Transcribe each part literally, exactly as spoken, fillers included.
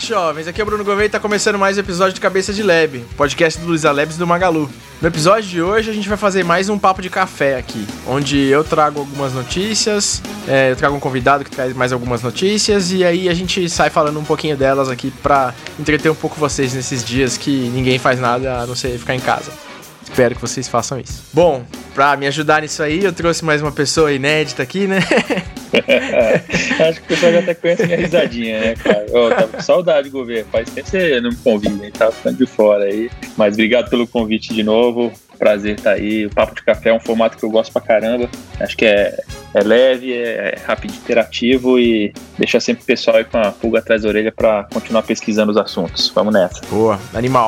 jovens, aqui é o Bruno Gouveia e tá começando mais um episódio de Cabeça de Lab, podcast do Luiza Labs e do Magalu. No episódio de hoje a gente vai fazer mais um papo de café aqui, onde eu trago algumas notícias, é, eu trago um convidado que traz mais algumas notícias e aí a gente sai falando um pouquinho delas aqui pra entreter um pouco vocês nesses dias que ninguém faz nada a não ser ficar em casa. Espero que vocês façam isso. Bom, pra me ajudar nisso aí, eu trouxe mais uma pessoa inédita aqui, né? Acho que o pessoal já até conhece minha risadinha, né, cara? Eu tava com saudade, Gouveia. Faz tempo que você não me convida, hein? Tava ficando de fora aí. Mas obrigado pelo convite de novo. Prazer estar aí. O Papo de Café é um formato que eu gosto pra caramba. Acho que é, é leve, é rápido, interativo e deixa sempre o pessoal aí com a pulga atrás da orelha pra continuar pesquisando os assuntos. Vamos nessa. Boa, animal.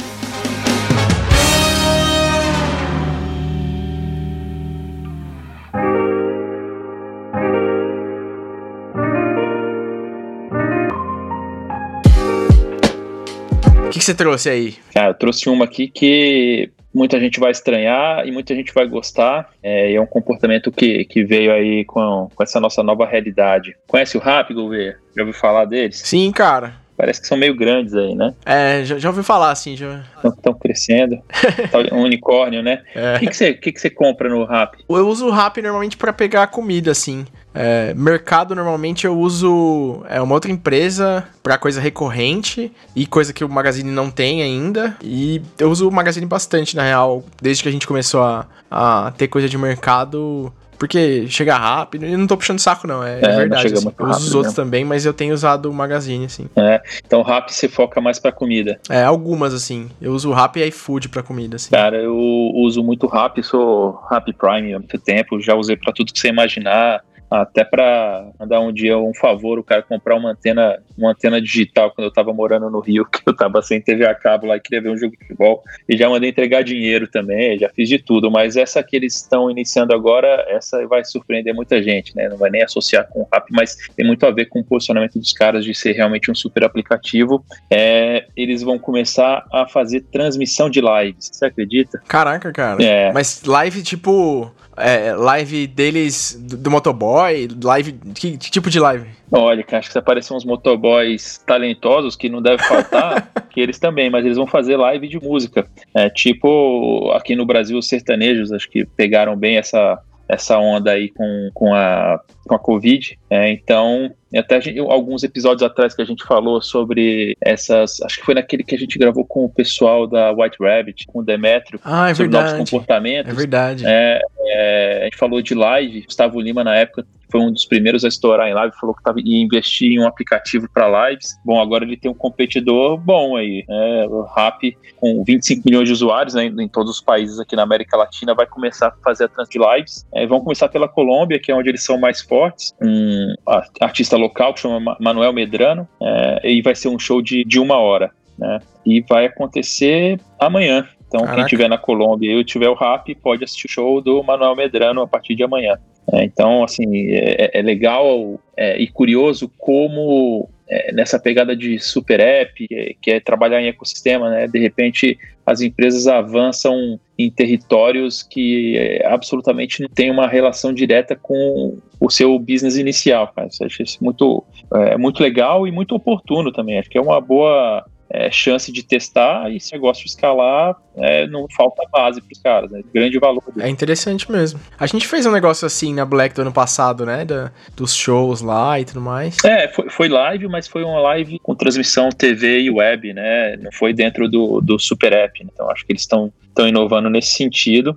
O que, que você trouxe aí? Cara, eu trouxe uma aqui que muita gente vai estranhar e muita gente vai gostar. É, é um comportamento que, que veio aí com, com essa nossa nova realidade. Conhece o Rappi, Gouveia? Já ouviu falar deles? Sim, cara. Parece que são meio grandes aí, né? É, já, já ouvi falar, assim. Já... Estão crescendo. Um unicórnio, né? É. O que, que, você, que, que você compra no Rappi? Eu uso o Rappi normalmente pra pegar comida, assim. É, mercado, normalmente eu uso é, uma outra empresa pra coisa recorrente e coisa que o Magazine não tem ainda. E eu uso o Magazine bastante, na real, desde que a gente começou a, a ter coisa de mercado... Porque chega rápido, e não tô puxando saco não, é, é, é verdade, assim, eu uso os outros mesmo. Também, mas eu tenho usado o Magazine, assim. É, então o Rappi você foca mais pra comida? É, algumas, assim, eu uso o Rappi e iFood pra comida, assim. Cara, eu uso muito Rappi, sou Rappi Prime há muito tempo, já usei pra tudo que você imaginar, até pra mandar um dia um favor, o cara comprar uma antena, uma antena digital quando eu tava morando no Rio, que eu tava sem T V a cabo lá e queria ver um jogo de futebol, e já mandei entregar dinheiro também, já fiz de tudo, mas essa que eles estão iniciando agora, essa vai surpreender muita gente, né, não vai nem associar com o Rappi, mas tem muito a ver com o posicionamento dos caras de ser realmente um super aplicativo. É, eles vão começar a fazer transmissão de lives, você acredita? Caraca, cara, é. Mas live tipo... É, live deles do, do motoboy, live, que, que tipo de live? Olha, acho que se aparecer uns motoboys talentosos, que não deve faltar, que eles também, mas eles vão fazer live de música, é, tipo aqui no Brasil os sertanejos, acho que pegaram bem essa, essa onda aí com, com, a, com a Covid, é, então... Até gente, alguns episódios atrás que a gente falou sobre essas... Acho que foi naquele que a gente gravou com o pessoal da White Rabbit, com o Demetrio, ah, é sobre verdade. novos comportamentos. É verdade. É, é, a gente falou de live. Gustavo Lima, na época, foi um dos primeiros a estourar em live, falou que tava, ia investir em um aplicativo para lives. Bom, agora ele tem um competidor bom aí. Né? O Rappi, com vinte e cinco milhões de usuários, né, em todos os países aqui na América Latina, vai começar a fazer a trans de lives. É, vão começar pela Colômbia, que é onde eles são mais fortes. Um artista local que chama Manuel Medrano, é, e vai ser um show de, de uma hora, né? E vai acontecer amanhã. Então, Caraca. Quem estiver na Colômbia e tiver o Rappi, pode assistir o show do Manuel Medrano a partir de amanhã. É, então, assim, é, é legal é, e curioso como é, nessa pegada de super app, que, que é trabalhar em ecossistema, né? De repente, as empresas avançam em territórios que é, absolutamente não tem uma relação direta com o seu business inicial, cara. Eu acho isso muito, é, muito legal e muito oportuno também. Acho que é uma boa... É, chance de testar e se o negócio escalar, é, não falta base para os caras, né? Grande valor. É interessante mesmo. A gente fez um negócio assim na Black do ano passado, né? Da, dos shows lá e tudo mais. É, foi, foi live, mas foi uma live com transmissão T V e web, né? Não foi dentro do, do Super App. Né? Então acho que eles estão inovando nesse sentido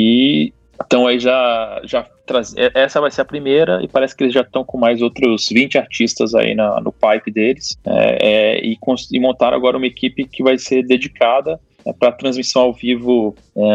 e então aí já, já traz, essa vai ser a primeira e parece que eles já estão com mais outros vinte artistas aí na, no pipe deles é, é, e, e montaram agora uma equipe que vai ser dedicada é, para transmissão ao vivo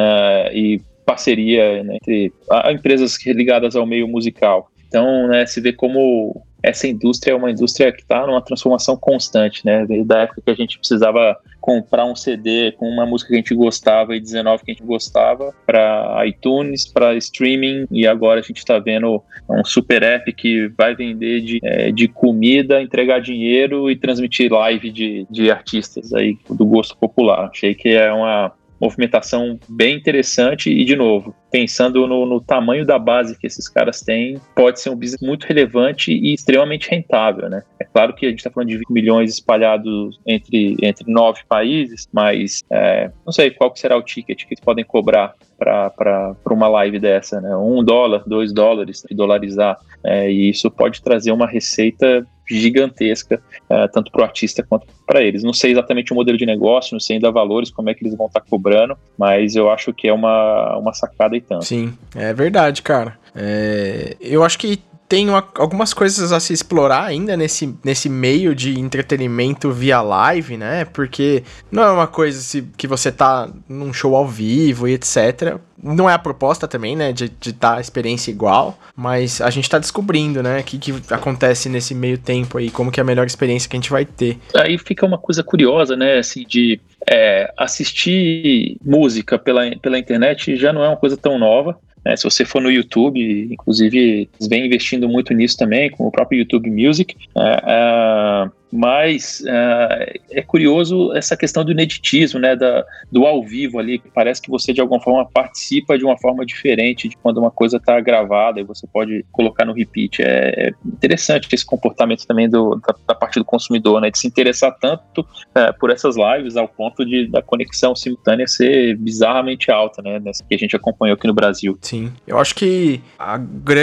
é, e parceria, né, entre a, empresas ligadas ao meio musical. Então, né, se vê como essa indústria é uma indústria que está numa transformação constante, né? Desde da época que a gente precisava comprar um C D com uma música que a gente gostava e dezenove que a gente gostava, para iTunes, para streaming, e agora a gente está vendo um super app que vai vender de, é, de comida, entregar dinheiro e transmitir live de, de artistas aí do gosto popular. Achei que é uma movimentação bem interessante e, de novo, pensando no, no tamanho da base que esses caras têm, pode ser um business muito relevante e extremamente rentável, né? É claro que a gente está falando de vinte milhões espalhados entre, entre nove países, mas é, não sei qual que será o ticket que eles podem cobrar para uma live dessa, né? Um dólar, dois dólares, de dolarizar, é, e isso pode trazer uma receita gigantesca, é, tanto para o artista quanto para eles. Não sei exatamente o modelo de negócio, não sei ainda valores, como é que eles vão estar tá cobrando, mas eu acho que é uma, uma sacada e tanto. Sim, é verdade, cara. É, eu acho que tem uma, algumas coisas a se explorar ainda nesse, nesse meio de entretenimento via live, né? Porque não é uma coisa se, que você tá num show ao vivo e etcétera. Não é a proposta também, né? De, de dar a experiência igual, mas a gente tá descobrindo, né? O que, que acontece nesse meio tempo aí, como que é a melhor experiência que a gente vai ter. Aí fica uma coisa curiosa, né? Assim, de é, assistir música pela, pela internet já não é uma coisa tão nova. É, se você for no YouTube, inclusive, eles vêm investindo muito nisso também, com o próprio YouTube Music, é, é, mas é, é curioso essa questão do ineditismo, né, da, do ao vivo ali, que parece que você de alguma forma participa de uma forma diferente de quando uma coisa está gravada e você pode colocar no repeat. É, é interessante esse comportamento também do, da, da parte do consumidor, né, de se interessar tanto é, por essas lives ao ponto de da conexão simultânea ser bizarramente alta, né, nessa que a gente acompanhou aqui no Brasil. Sim, eu acho que a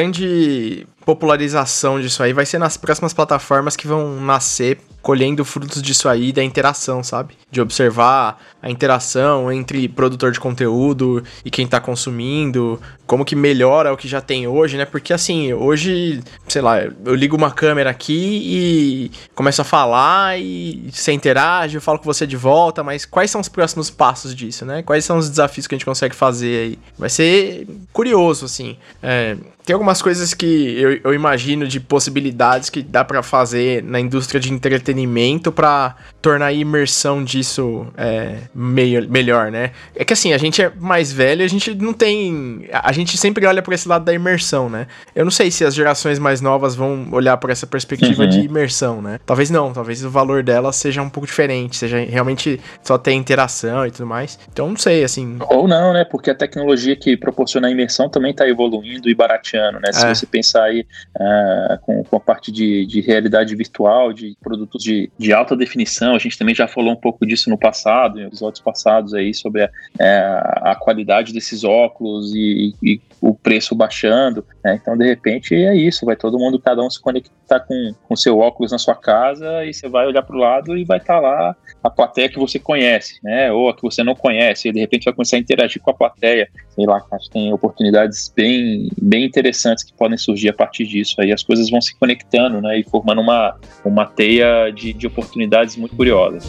grande popularização disso aí vai ser nas próximas plataformas que vão nascer colhendo frutos disso aí, da interação, sabe? De observar a interação entre produtor de conteúdo e quem tá consumindo, como que melhora o que já tem hoje, né? Porque assim, hoje, sei lá, eu ligo uma câmera aqui e começo a falar e você interage, eu falo com você de volta, mas quais são os próximos passos disso, né? Quais são os desafios que a gente consegue fazer aí? Vai ser curioso, assim. É, tem algumas coisas que eu, eu imagino de possibilidades que dá pra fazer na indústria de entretenimento pra tornar a imersão disso é, meio, melhor, né? É que assim, a gente é mais velho, a gente não tem... A gente sempre olha por esse lado da imersão, né? Eu não sei se as gerações mais novas vão olhar por essa perspectiva uhum. de imersão, né? Talvez não, talvez o valor dela seja um pouco diferente, seja realmente só ter interação e tudo mais. Então não sei, assim... Ou não, né? Porque a tecnologia que proporciona a imersão também tá evoluindo e barateando, né? Se é. você pensar aí uh, com, com a parte de, de realidade virtual, de produtos de, de alta definição, a gente também já falou um pouco disso no passado, em episódios passados aí, sobre a, a, a qualidade desses óculos e, e o preço baixando, né? Então de repente é isso, vai todo mundo, cada um se conectar com o seu óculos na sua casa e você vai olhar para o lado e vai estar tá lá a plateia que você conhece, né? Ou a que você não conhece, e de repente vai começar a interagir com a plateia, sei lá, acho que tem oportunidades bem, bem interessantes que podem surgir a partir disso, aí as coisas vão se conectando, né? E formando uma, uma teia de, de oportunidades muito curiosas.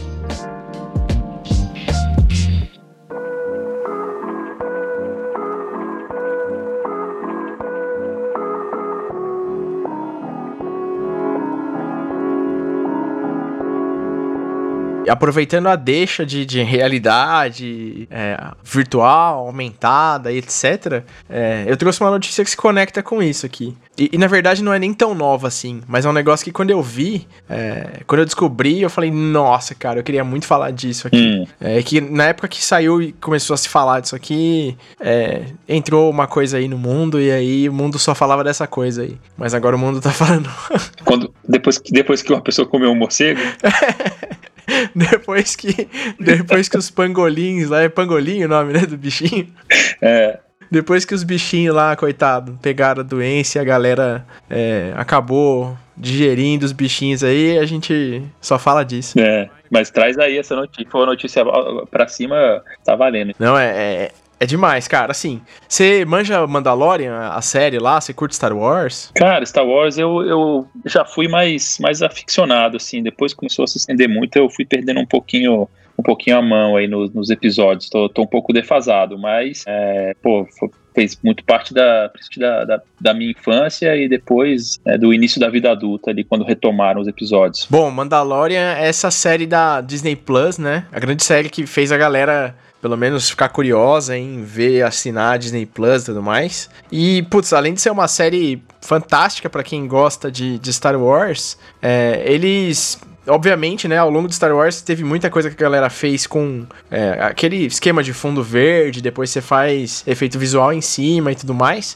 Aproveitando a deixa de, de realidade é, virtual, aumentada e etcétera, é, eu trouxe uma notícia que se conecta com isso aqui. E, e na verdade não é nem tão nova assim, mas é um negócio que quando eu vi, é, quando eu descobri, eu falei, nossa, cara, eu queria muito falar disso aqui. Hum. É que na época que saiu e começou a se falar disso aqui, é, entrou uma coisa aí no mundo e aí o mundo só falava dessa coisa aí. Mas agora o mundo tá falando... Quando, depois, depois que uma pessoa comeu um morcego... Depois que, depois que os pangolins lá, é pangolim o nome, né, do bichinho? É. Depois que os bichinhos lá, coitado, pegaram a doença e a galera é, acabou digerindo os bichinhos aí, a gente só fala disso. É, mas traz aí essa notícia, foi a notícia pra cima, tá valendo. Não, é... é... É demais, cara, assim, você manja Mandalorian, a série lá, você curte Star Wars? Cara, Star Wars eu, eu já fui mais, mais aficionado, assim, depois começou a se estender muito, eu fui perdendo um pouquinho, um pouquinho a mão aí nos, nos episódios, tô, tô um pouco defasado, mas, é, pô, foi, fez muito parte da, da, da, da minha infância e depois é, do início da vida adulta ali, quando retomaram os episódios. Bom, Mandalorian é essa série da Disney Plus, né, a grande série que fez a galera... pelo menos ficar curiosa em ver, assinar a Disney Plus e tudo mais. E, putz, além de ser uma série fantástica pra quem gosta de, de Star Wars, é, eles obviamente, né, ao longo do Star Wars teve muita coisa que a galera fez com é, aquele esquema de fundo verde, depois você faz efeito visual em cima e tudo mais.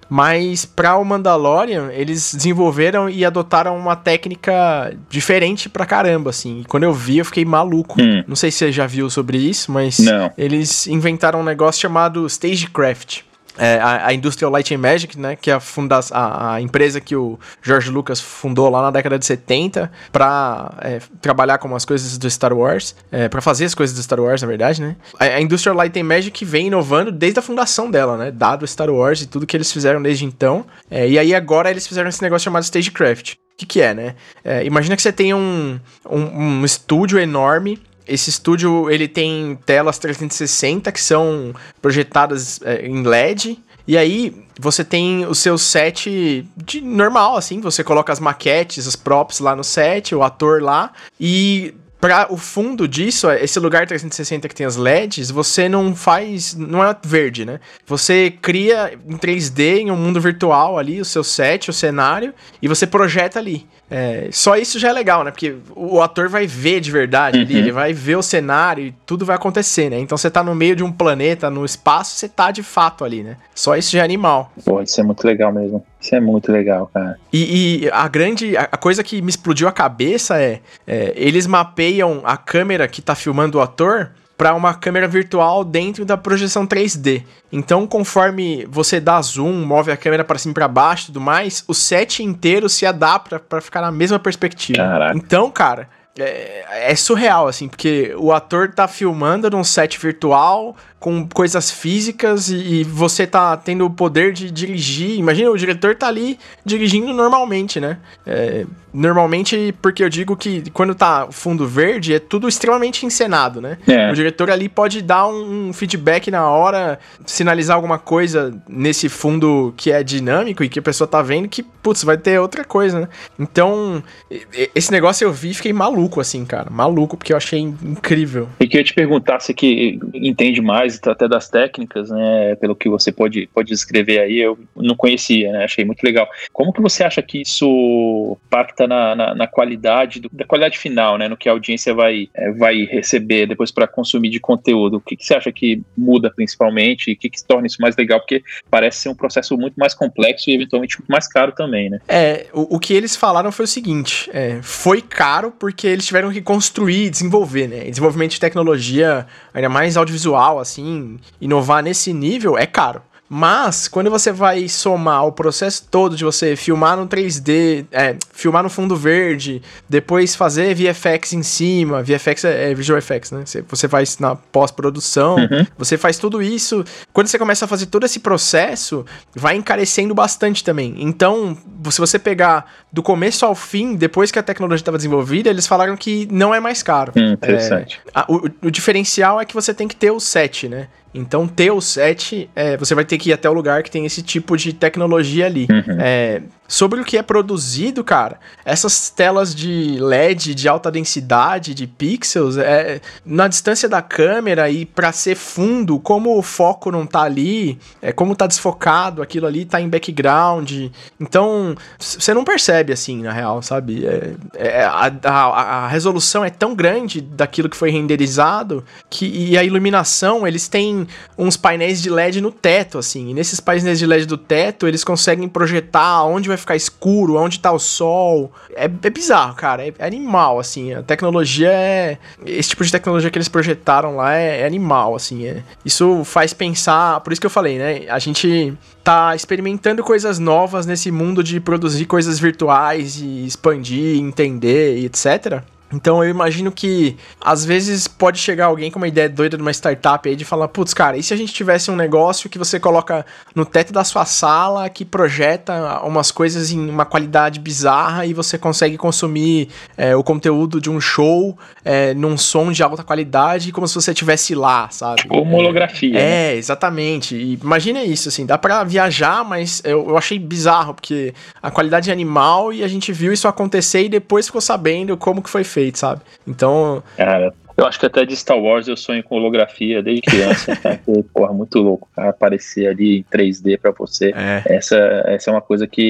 Mas pra o Mandalorian, eles desenvolveram e adotaram uma técnica diferente pra caramba, assim. E quando eu vi, eu fiquei maluco. Hum. Não sei se você já viu sobre isso, mas Não. eles inventaram um negócio chamado Stagecraft. É, a, a Industrial Light and Magic, né, que é a, funda- a, a empresa que o George Lucas fundou lá na década de setenta pra é, trabalhar com as coisas do Star Wars, é, pra fazer as coisas do Star Wars, na verdade, né. A, a Industrial Light and Magic vem inovando desde a fundação dela, né, dado Star Wars e tudo que eles fizeram desde então. É, e aí agora eles fizeram esse negócio chamado Stagecraft. O que que é, né? É, imagina que você tem um, um, um estúdio enorme. Esse estúdio, ele tem telas trezentos e sessenta que são projetadas é, em L E D. E aí, você tem o seu set de normal, assim. Você coloca as maquetes, os props lá no set, o ator lá. E para o fundo disso, esse lugar trezentos e sessenta que tem as L E Ds, você não faz... Não é verde, né? Você cria em três D, em um mundo virtual ali, o seu set, o cenário. E você projeta ali. É, só isso já é legal, né? Porque o ator vai ver de verdade, uhum. ali, ele vai ver o cenário e tudo vai acontecer, né? Então você tá no meio de um planeta, no espaço, você tá de fato ali, né? Só isso já é animal. Pô, isso é muito legal mesmo. Isso é muito legal, cara. E, e a grande... A coisa que me explodiu a cabeça é, é... Eles mapeiam a câmera que tá filmando o ator para uma câmera virtual dentro da projeção três D. Então, conforme você dá zoom, move a câmera para cima e para baixo e tudo mais, o set inteiro se adapta para ficar na mesma perspectiva. Caraca. Então, cara, é, é surreal, assim, porque o ator tá filmando num set virtual com coisas físicas e, e você tá tendo o poder de dirigir. Imagina, o diretor tá ali dirigindo normalmente, né? É, normalmente, porque eu digo que quando tá fundo verde, é tudo extremamente encenado, né? É. O diretor ali pode dar um, um feedback na hora, sinalizar alguma coisa nesse fundo que é dinâmico e que a pessoa tá vendo que, putz, vai ter outra coisa, né? Então, esse negócio eu vi e fiquei maluco, assim, cara. Maluco, porque eu achei incrível. E queria te perguntar, você que entende mais até das técnicas, né, pelo que você pode, pode descrever aí, eu não conhecia, né, achei muito legal. Como que você acha que isso impacta na, na, na qualidade, do, da qualidade final, né, no que a audiência vai, é, vai receber depois para consumir de conteúdo? O que, que você acha que muda principalmente e o que, que torna isso mais legal? Porque parece ser um processo muito mais complexo e eventualmente muito mais caro também, né? É, o, o que eles falaram foi o seguinte, é, foi caro porque eles tiveram que construir e desenvolver, né, desenvolvimento de tecnologia, ainda mais audiovisual, assim, inovar nesse nível é caro. Mas, quando você vai somar o processo todo de você filmar no três D, é, filmar no fundo verde, depois fazer V F X em cima, V F X é, é Visual Effects, né? Você faz na pós-produção, uhum. você faz tudo isso. Quando você começa a fazer todo esse processo, vai encarecendo bastante também. Então, se você pegar do começo ao fim, depois que a tecnologia estava desenvolvida, eles falaram que não é mais caro. Hum, interessante. É, a, o, o diferencial é que você tem que ter o set, né? Então, ter o set, é, você vai ter que ir até o lugar que tem esse tipo de tecnologia ali. Uhum. É, sobre o que é produzido, cara, essas telas de L E D de alta densidade, de pixels, é, na distância da câmera e pra ser fundo, como o foco não tá ali, é, como tá desfocado, aquilo ali tá em background. Então, você não percebe assim, na real, sabe? É, é, a, a, a resolução é tão grande daquilo que foi renderizado que, e a iluminação, eles têm uns painéis de L E D no teto, assim, e nesses painéis de L E D do teto, eles conseguem projetar onde vai ficar escuro, onde tá o sol. É, é bizarro, cara, é, é animal, assim, a tecnologia é... Esse tipo de tecnologia que eles projetaram lá é, é animal, assim, é, isso faz pensar, por isso que eu falei, né, a gente tá experimentando coisas novas nesse mundo de produzir coisas virtuais e expandir, entender e etcétera. Então eu imagino que às vezes pode chegar alguém com uma ideia doida de uma startup aí de falar, putz, cara, e se a gente tivesse um negócio que você coloca no teto da sua sala, que projeta umas coisas em uma qualidade bizarra e você consegue consumir é, o conteúdo de um show é, num som de alta qualidade como se você estivesse lá, sabe? Como holografia. É, né? Exatamente. E imagina isso, assim, dá pra viajar, mas eu, eu achei bizarro, porque a qualidade é animal e a gente viu isso acontecer e depois ficou sabendo como que foi feito. Sabe? Então... Cara, eu acho que até de Star Wars eu sonho com holografia desde criança, tá? Que, porra, muito louco, cara, aparecer ali em três D pra você. É. Essa, essa é uma coisa que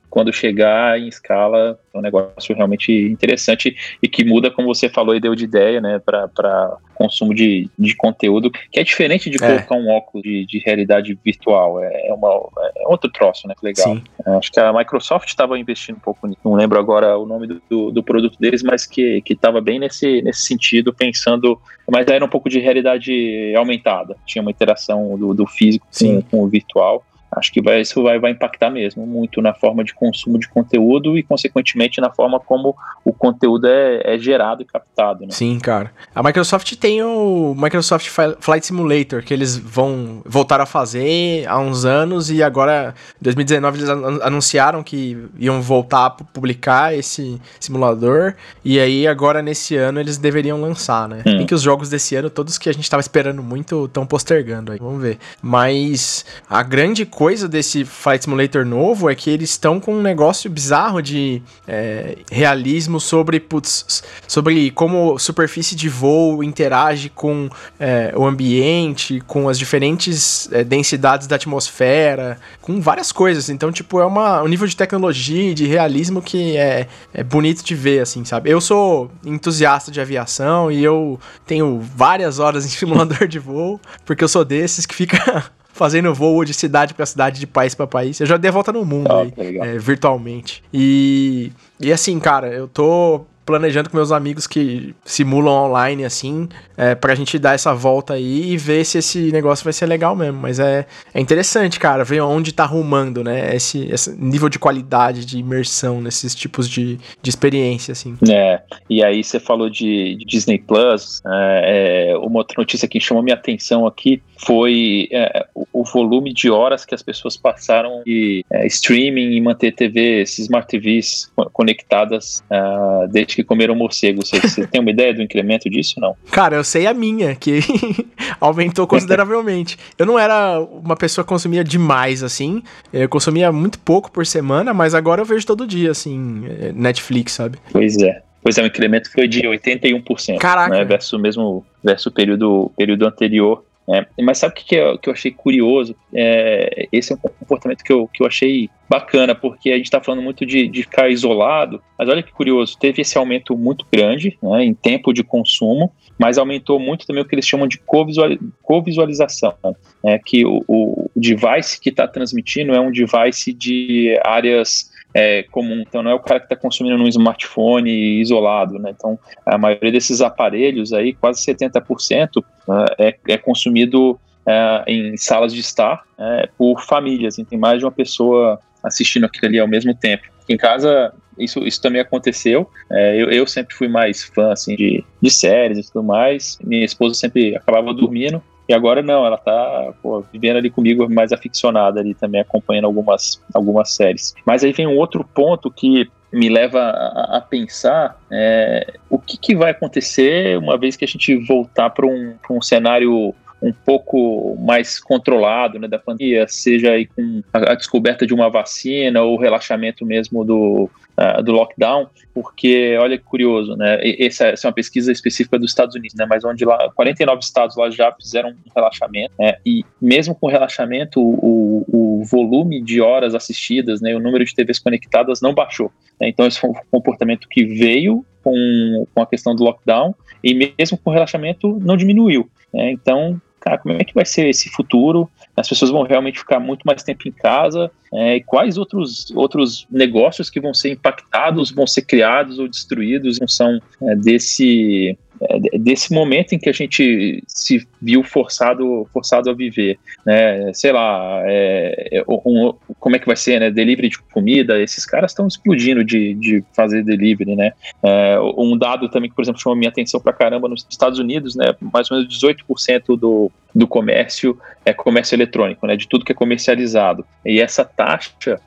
quando chegar em escala, é um negócio realmente interessante e que muda, como você falou e deu de ideia, né, para consumo de, de conteúdo, que é diferente de é. colocar um óculos de, de realidade virtual, é, uma, é outro troço, né, que legal. Sim. Acho que a Microsoft estava investindo um pouco nisso, não lembro agora o nome do, do, do produto deles, mas que estava bem nesse, nesse sentido, pensando, mas era um pouco de realidade aumentada, tinha uma interação do, do físico com, com o virtual. Acho que vai, isso vai, vai impactar mesmo muito na forma de consumo de conteúdo e, consequentemente, na forma como o conteúdo é, é gerado e captado, né? Sim, cara. A Microsoft tem o Microsoft Flight Simulator, que eles vão voltar a fazer há uns anos e agora, em dois mil e dezenove, eles anunciaram que iam voltar a publicar esse simulador e aí, agora, nesse ano, eles deveriam lançar, né? Hum. Tem que os jogos desse ano, todos que a gente tava esperando muito, estão postergando aí. Vamos ver. Mas a grande coisa desse Flight Simulator novo é que eles estão com um negócio bizarro de é, realismo sobre, putz, sobre como superfície de voo interage com é, o ambiente, com as diferentes é, densidades da atmosfera, com várias coisas. Então, tipo, é uma, um nível de tecnologia e de realismo que é, é bonito de ver, assim, sabe? Eu sou entusiasta de aviação e eu tenho várias horas em simulador de voo, porque eu sou desses que fica fazendo voo de cidade pra cidade, de país pra país. Eu já dei a volta no mundo oh, aí, é, virtualmente. E, e assim, cara, eu tô planejando com meus amigos que simulam online, assim, é, pra gente dar essa volta aí e ver se esse negócio vai ser legal mesmo. Mas é, é interessante, cara, ver onde tá rumando, né, esse, esse nível de qualidade, de imersão nesses tipos de, de experiência, assim. É, e aí você falou de, de Disney Plus, é, é, uma outra notícia que chamou minha atenção aqui foi é, o, o volume de horas que as pessoas passaram de é, streaming e manter T Vs, Smart T Vs conectadas uh, desde que comeram morcego. Você, você tem uma ideia do incremento disso, não? Cara, eu sei a minha, que aumentou consideravelmente. Eu não era uma pessoa que consumia demais, assim, eu consumia muito pouco por semana, mas agora eu vejo todo dia, assim, Netflix, sabe? Pois é. Pois é, o incremento foi de oitenta e um por cento. Caraca. Né, versus mesmo versus o período, período anterior. É, mas sabe o que, que, eu, que eu achei curioso? É, esse é um comportamento que eu, que eu achei bacana, porque a gente está falando muito de, de ficar isolado, mas olha que curioso, teve esse aumento muito grande, né, em tempo de consumo, mas aumentou muito também o que eles chamam de covisual, covisualização, né, que o, o device que está transmitindo é um device de áreas É, comum, então não é o cara que está consumindo num smartphone isolado, né? Então a maioria desses aparelhos aí, quase setenta por cento uh, é, é consumido uh, em salas de estar uh, por famílias, então tem mais de uma pessoa assistindo aquilo ali ao mesmo tempo. Em casa isso, isso também aconteceu, uh, eu, eu sempre fui mais fã assim, de, de séries e tudo mais, minha esposa sempre acabava dormindo. E agora não, ela tá pô, vivendo ali comigo mais aficionada ali também, acompanhando algumas, algumas séries. Mas aí vem um outro ponto que me leva a, a pensar é, o que, que vai acontecer uma vez que a gente voltar para um, para um cenário um pouco mais controlado, né, da pandemia, seja aí com a, a descoberta de uma vacina ou o relaxamento mesmo do, uh, do lockdown, porque olha que curioso, né, essa, essa é uma pesquisa específica dos Estados Unidos, né, mas onde lá, quarenta e nove estados lá já fizeram um relaxamento, né, e mesmo com o relaxamento, o, o volume de horas assistidas, né, o número de T Vs conectadas não baixou, né, então esse foi um comportamento que veio com, com a questão do lockdown, e mesmo com o relaxamento não diminuiu, né, então cara, como é que vai ser esse futuro? As pessoas vão realmente ficar muito mais tempo em casa? É, e quais outros, outros negócios que vão ser impactados, vão ser criados ou destruídos em função é, desse, é, desse momento em que a gente se viu forçado, forçado a viver? Né? Sei lá, é, um, como é que vai ser, né? Delivery de comida, esses caras estão explodindo de, de fazer delivery, né? É, um dado também que, por exemplo, chamou a minha atenção pra caramba nos Estados Unidos, né? Mais ou menos dezoito por cento do, do comércio é comércio eletrônico, né? De tudo que é comercializado. E essa taxa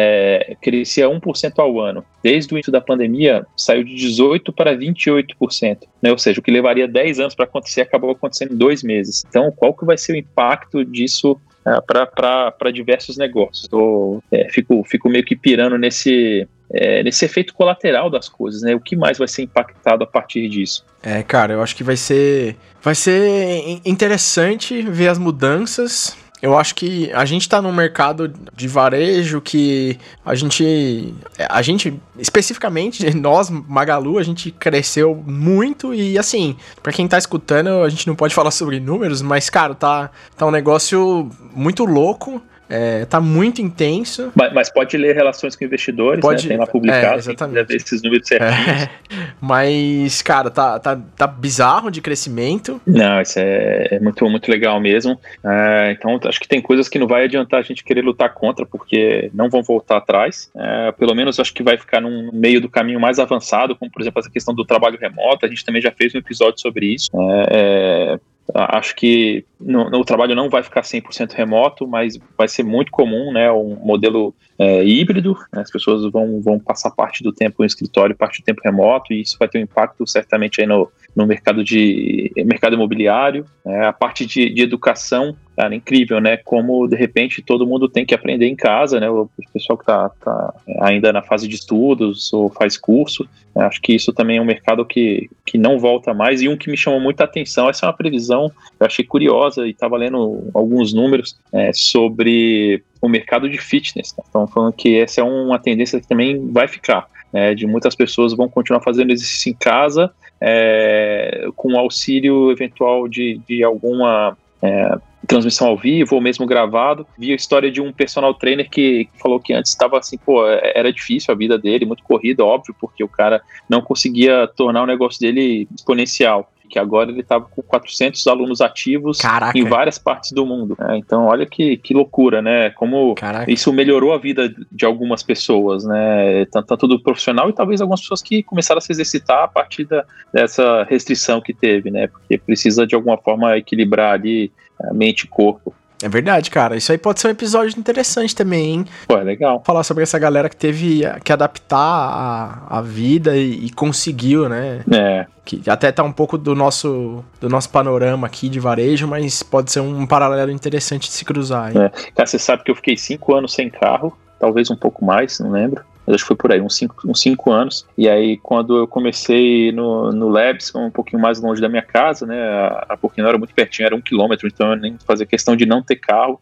é, crescia um por cento ao ano. Desde o início da pandemia, saiu de dezoito por cento para vinte e oito por cento. Né? Ou seja, o que levaria dez anos para acontecer, acabou acontecendo em dois meses. Então, qual que vai ser o impacto disso é, para diversos negócios? Eu é, fico, fico meio que pirando nesse... É, nesse efeito colateral das coisas, né? O que mais vai ser impactado a partir disso? É, cara, eu acho que vai ser vai ser interessante ver as mudanças. eu acho que a gente tá num mercado de varejo que a gente, a gente, especificamente, nós, Magalu, a gente cresceu muito e, assim, pra quem tá escutando, a gente não pode falar sobre números, mas, cara, tá, tá um negócio muito louco. É, tá muito intenso. Mas, mas pode ler relações com investidores, pode, né? Tem lá publicado, é, exatamente. Ver esses números certinhos. É, mas, cara, tá, tá, tá bizarro de crescimento. Não, isso é, é muito, muito legal mesmo. É, então, acho que tem coisas que não vai adiantar a gente querer lutar contra, porque não vão voltar atrás. É, pelo menos, acho que vai ficar num meio do caminho mais avançado, como, por exemplo, essa questão do trabalho remoto. A gente também já fez um episódio sobre isso. É, é, acho que no, no, o trabalho não vai ficar cem por cento remoto, mas vai ser muito comum, né, um modelo é, híbrido, né, as pessoas vão, vão passar parte do tempo no escritório, parte do tempo remoto, e isso vai ter um impacto certamente aí no, no mercado, de, mercado imobiliário, né, a parte de, de educação. Cara, incrível, né? Como, de repente, todo mundo tem que aprender em casa, né? O pessoal que tá, tá ainda na fase de estudos ou faz curso, né? Acho que isso também é um mercado que, que não volta mais. E um que me chamou muita atenção, essa é uma previsão que eu achei curiosa e estava lendo alguns números é, sobre o mercado de fitness. Né? Então, falando que essa é uma tendência que também vai ficar, né? De muitas pessoas vão continuar fazendo exercício em casa, é, com auxílio eventual de, de alguma... É, transmissão ao vivo ou mesmo gravado. Vi a história de um personal trainer que falou que antes estava assim, pô, era difícil a vida dele, muito corrida, óbvio, porque o cara não conseguia tornar o negócio dele exponencial, que agora ele estava com quatrocentos alunos ativos. Caraca. Em várias partes do mundo, né? Então olha que, que loucura, né, como Caraca. Isso melhorou a vida de algumas pessoas, né, tanto, tanto do profissional e talvez algumas pessoas que começaram a se exercitar a partir da, dessa restrição que teve, né, porque precisa de alguma forma equilibrar ali mente e corpo. É verdade, cara. Isso aí pode ser um episódio interessante também, hein? Pô, é legal. Falar sobre essa galera que teve que adaptar a, a vida e, e conseguiu, né? É. Que até tá um pouco do nosso, do nosso panorama aqui de varejo, mas pode ser um paralelo interessante de se cruzar, hein? É. Cara, você sabe que eu fiquei cinco anos sem carro, talvez um pouco mais, não lembro. Mas acho que foi por aí, uns cinco, uns cinco anos. E aí, quando eu comecei no, no Labs, um pouquinho mais longe da minha casa, né? A, a Porquinho era muito pertinho, era um quilômetro, então eu nem fazia questão de não ter carro.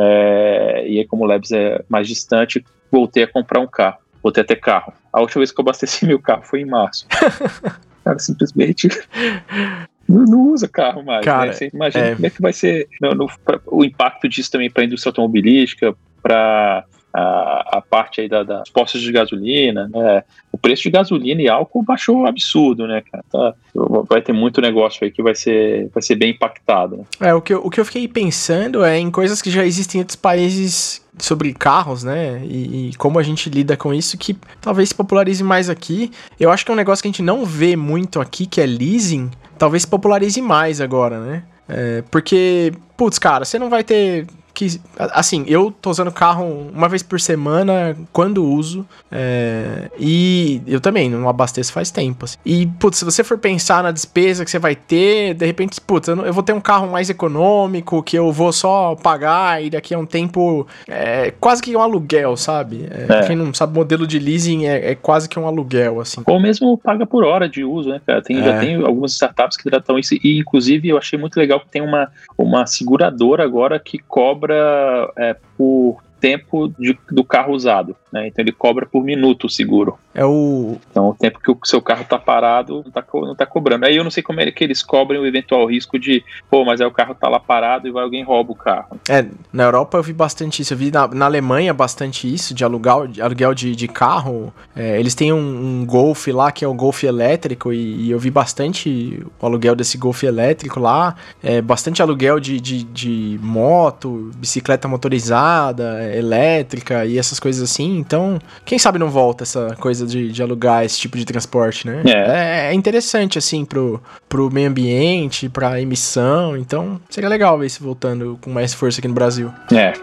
É, e aí, como o Labs é mais distante, voltei a comprar um carro. Voltei a ter carro. A última vez que eu abasteci meu carro foi em março. Cara, simplesmente... Não, não usa carro mais, cara, né? Você imagina é... como é que vai ser no, no, pra, o impacto disso também para a indústria automobilística, para... A, a parte aí da, da postos de gasolina, né? O preço de gasolina e álcool baixou um absurdo, né, cara? Tá, vai ter muito negócio aí que vai ser, vai ser bem impactado, né? É, o que, eu, o que eu fiquei pensando é em coisas que já existem em outros países sobre carros, né? E, e como a gente lida com isso, que talvez se popularize mais aqui. Eu acho que é um negócio que a gente não vê muito aqui, que é leasing, talvez se popularize mais agora, né? É, porque, putz, cara, você não vai ter... que, assim, eu tô usando o carro uma vez por semana, quando uso, é, e eu também não abasteço faz tempo, assim. E, putz, se você for pensar na despesa que você vai ter, de repente, putz, eu, não, eu vou ter um carro mais econômico, que eu vou só pagar, e daqui a um tempo, é quase que um aluguel, sabe? É, é. Pra quem não sabe, modelo de leasing é, é quase que um aluguel, assim. Ou mesmo paga por hora de uso, né, cara? Tem, é. Já tem algumas startups que tratam isso, e inclusive eu achei muito legal que tem uma, uma seguradora agora que cobra É, por tempo de, do carro usado, né? Então ele cobra por minuto o seguro. É o... Então o tempo que o seu carro tá parado não tá, não tá cobrando. Aí eu não sei como é que eles cobrem o eventual risco de, pô, mas aí o carro tá lá parado e vai alguém rouba o carro. É, na Europa eu vi bastante isso, eu vi na, na Alemanha bastante isso, de aluguel de, aluguel de, de carro. É, eles têm um, um Golf lá, que é o Golf elétrico, e, e eu vi bastante o aluguel desse Golf elétrico lá, é, bastante aluguel de, de, de moto, bicicleta motorizada, elétrica e essas coisas assim. Então, quem sabe não volta essa coisa de, de alugar esse tipo de transporte, né? É, é interessante, assim, pro, pro meio ambiente, pra emissão. Então, seria legal ver isso voltando com mais força aqui no Brasil. É.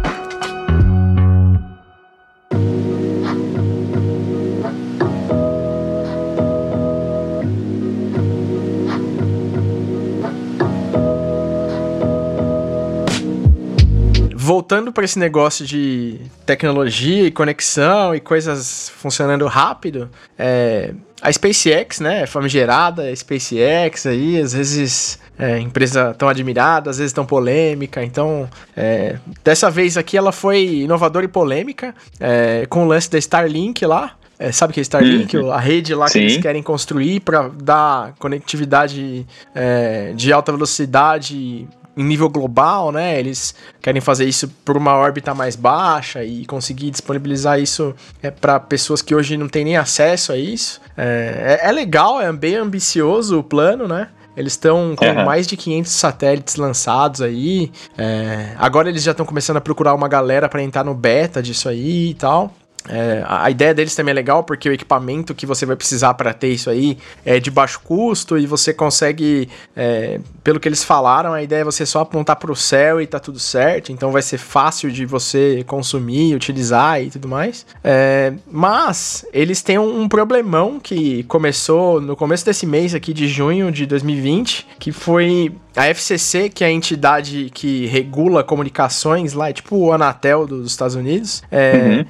Voltando para esse negócio de tecnologia e conexão e coisas funcionando rápido, é, a SpaceX, né, famigerada, a SpaceX aí, às vezes é, empresa tão admirada, às vezes tão polêmica, então é, dessa vez aqui ela foi inovadora e polêmica, é, com o lance da Starlink lá. É, sabe o que é Starlink? Uhum. A rede lá que Sim. eles querem construir para dar conectividade é, de alta velocidade em nível global, né? Eles querem fazer isso por uma órbita mais baixa e conseguir disponibilizar isso é, para pessoas que hoje não têm nem acesso a isso. É, é, é legal, é bem ambicioso o plano, né? Eles estão com uhum. mais de quinhentos satélites lançados aí. É, agora eles já estão começando a procurar uma galera para entrar no beta disso aí e tal. É, a ideia deles também é legal porque o equipamento que você vai precisar para ter isso aí é de baixo custo e você consegue, é, pelo que eles falaram, a ideia é você só apontar para o céu e tá tudo certo, então vai ser fácil de você consumir, utilizar e tudo mais. É, mas eles têm um, um problemão que começou no começo desse mês aqui de junho de dois mil e vinte, que foi a F C C, que é a entidade que regula comunicações lá, é tipo o Anatel dos Estados Unidos, é, uhum.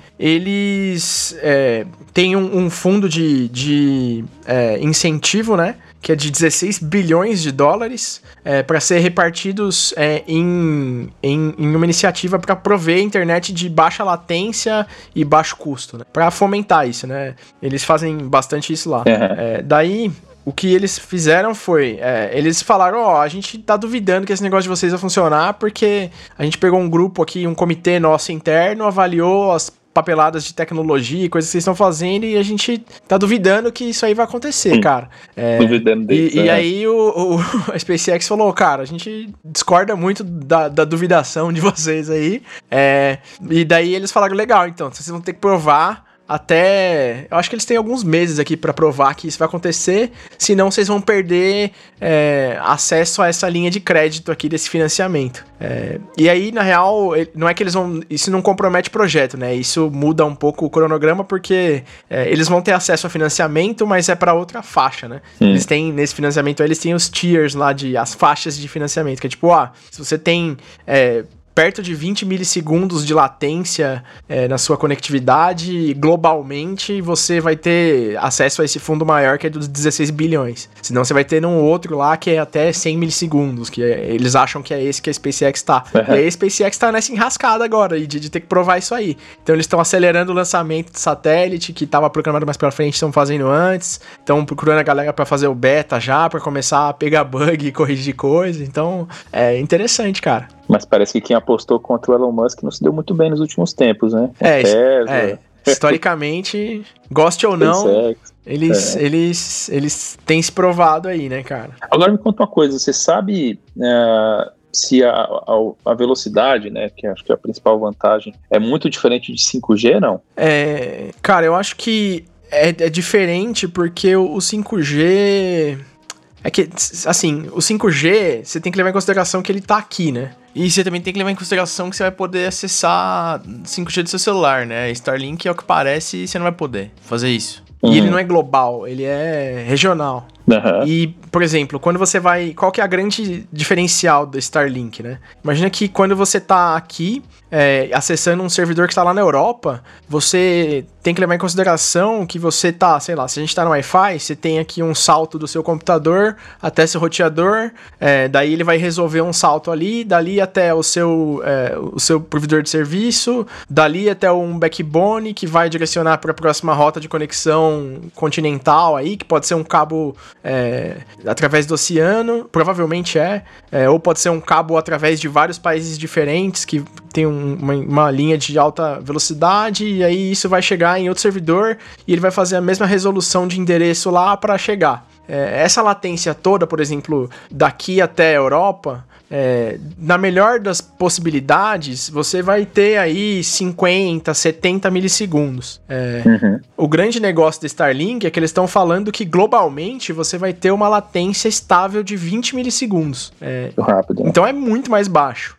eles é, têm um, um fundo de, de é, incentivo, né, que é de dezesseis bilhões de dólares, é, para ser repartidos é, em, em, em uma iniciativa para prover internet de baixa latência e baixo custo, né, para fomentar isso, né, eles fazem bastante isso lá. Uhum. É, daí... O que eles fizeram foi, é, eles falaram, ó, oh, a gente tá duvidando que esse negócio de vocês vai funcionar porque a gente pegou um grupo aqui, um comitê nosso interno, avaliou as papeladas de tecnologia e coisas que vocês estão fazendo e a gente tá duvidando que isso aí vai acontecer, cara. É, duvidando disso. E, é. e aí o, o, a SpaceX falou, cara, a gente discorda muito da, da duvidação de vocês aí. É, e daí eles falaram, legal, então, vocês vão ter que provar até... Eu acho que eles têm alguns meses aqui pra provar que isso vai acontecer, senão vocês vão perder é, acesso a essa linha de crédito aqui desse financiamento. É, e aí, na real, não é que eles vão... Isso não compromete o projeto, né? Isso muda um pouco o cronograma, porque é, eles vão ter acesso a financiamento, mas é pra outra faixa, né? Hum. Eles têm, nesse financiamento, eles têm os tiers lá, de, as faixas de financiamento, que é tipo, ah, se você tem... É, perto de vinte milissegundos de latência é, na sua conectividade, globalmente você vai ter acesso a esse fundo maior que é dos dezesseis bilhões. Senão você vai ter num outro lá que é até cem milissegundos, que é, eles acham que é esse que a SpaceX tá. Uhum. E aí a SpaceX tá nessa enrascada agora de, de ter que provar isso aí. Então eles estão acelerando o lançamento de satélite, que tava programado mais pra frente, estão fazendo antes. Estão procurando a galera pra fazer o beta já, pra começar a pegar bug e corrigir coisa. Então é interessante, cara. Mas parece que quem apostou contra o Elon Musk não se deu muito bem nos últimos tempos, né? É, Tesla. é historicamente, goste ou não, eles, é. eles, eles têm se provado aí, né, cara? Agora me conta uma coisa, você sabe uh, se a, a, a velocidade, né, que acho que é a principal vantagem, é muito diferente de cinco G, não? É, cara, eu acho que é, é diferente porque o, o cinco G... É que, assim, o cinco G, você tem que levar em consideração que ele tá aqui, né? E você também tem que levar em consideração que você vai poder acessar cinco G do seu celular, né? Starlink, é o que parece, você não vai poder fazer isso. Uhum. E ele não é global, ele é regional. Uhum. E, por exemplo, quando você vai... Qual que é a grande diferencial do Starlink, né? Imagina que quando você tá aqui, é, acessando um servidor que está lá na Europa, você tem que levar em consideração que você tá, sei lá, se a gente tá no Wi-Fi, você tem aqui um salto do seu computador até seu roteador, é, daí ele vai resolver um salto ali, dali até o seu, é, o seu provedor de serviço, dali até um backbone que vai direcionar para a próxima rota de conexão continental aí, que pode ser um cabo... É, através do oceano, provavelmente é, é, ou pode ser um cabo através de vários países diferentes que tem um, uma, uma linha de alta velocidade, e aí isso vai chegar em outro servidor e ele vai fazer a mesma resolução de endereço lá para chegar. É, essa latência toda, por exemplo, daqui até a Europa, é, na melhor das possibilidades, você vai ter aí cinquenta, setenta milissegundos. É, uhum. O grande negócio da Starlink é que eles estão falando que globalmente você vai ter uma latência estável de vinte milissegundos. É, rápido, né? Então é muito mais baixo.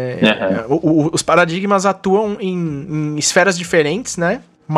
É, uhum. o, o, os paradigmas atuam em, em esferas diferentes, né?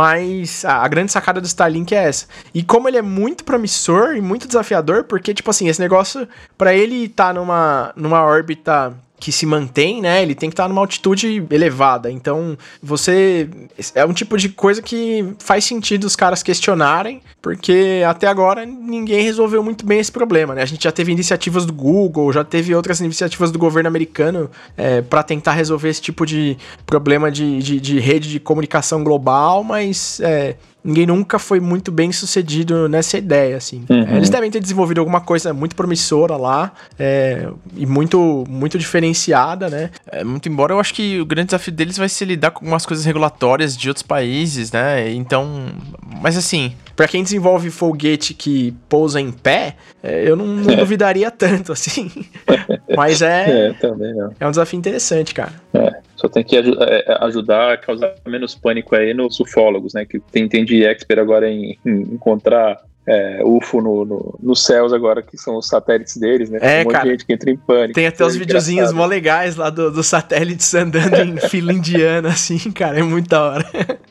Mas a, a grande sacada do Starlink é essa. E como ele é muito promissor e muito desafiador, porque, tipo assim, esse negócio, pra ele estar tá numa, numa órbita que se mantém, né, ele tem que estar numa altitude elevada. Então, você... É um tipo de coisa que faz sentido os caras questionarem, porque até agora ninguém resolveu muito bem esse problema, né? A gente já teve iniciativas do Google, já teve outras iniciativas do governo americano é, para tentar resolver esse tipo de problema de, de, de rede de comunicação global, mas... É, ninguém nunca foi muito bem sucedido nessa ideia, assim. Uhum. É, eles devem ter desenvolvido alguma coisa muito promissora lá, é, e muito, muito diferenciada, né? É, muito embora eu acho que o grande desafio deles vai ser lidar com umas coisas regulatórias de outros países, né? Então, mas assim... Pra quem desenvolve foguete que pousa em pé, é, eu não, não é. duvidaria tanto, assim. Mas é, é, também não. é um desafio interessante, cara. É. Só tem que aj- ajudar a causar menos pânico aí nos ufólogos, né? Que tem, tem de expert agora em, em encontrar é, U F O no, no, nos céus agora, que são os satélites deles, né? É, tem um cara. monte de gente que entra em pânico. Tem até é os videozinhos mó legais lá dos do satélites andando em fila indiana, assim, cara. É muito da hora.